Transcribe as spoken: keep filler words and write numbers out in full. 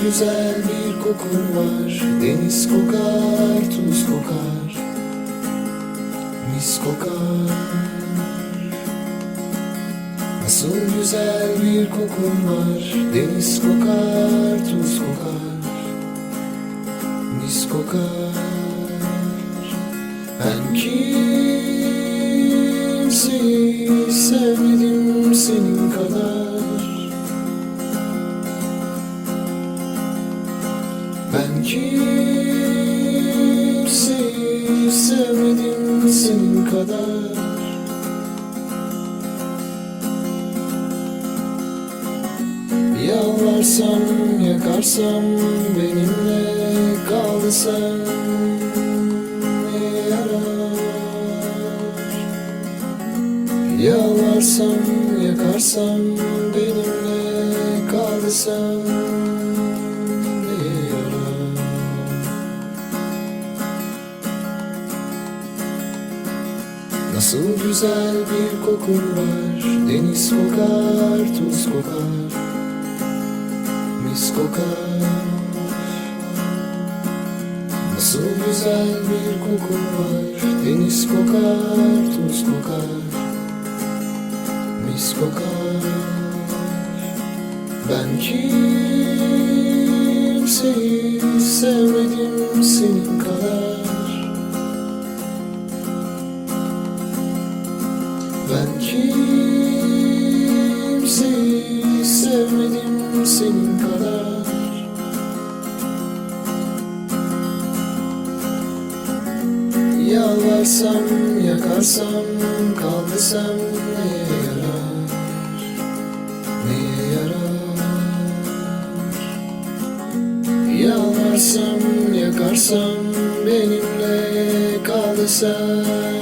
güzel bir kokun var. Deniz kokar, tuz kokar, mis kokar. Nasıl güzel bir kokun var. Deniz kokar, tuz kokar, mis kokar. Ben kimseyi sevmedim senin kadar. Ben kimseyi sevmedim senin kadar. Yalvarsam, yakarsam, benimle kal desem ne yarar? Yalvarsam, yakarsam, benimle kal desem ne yarar? Nasıl güzel bir kokun var. Deniz kokar, tuz kokar, mis kokar. Nasıl güzel bir kokun var. Deniz kokar, tuz kokar, mis kokar. Ben kimseyi sevmedim senin kadar. Ben kimseyi sevmedim senin kadar. Yalvarsam, yakarsam, kal desem neye yarar? Neye yarar? Yalvarsam, yakarsam, benimle kal desem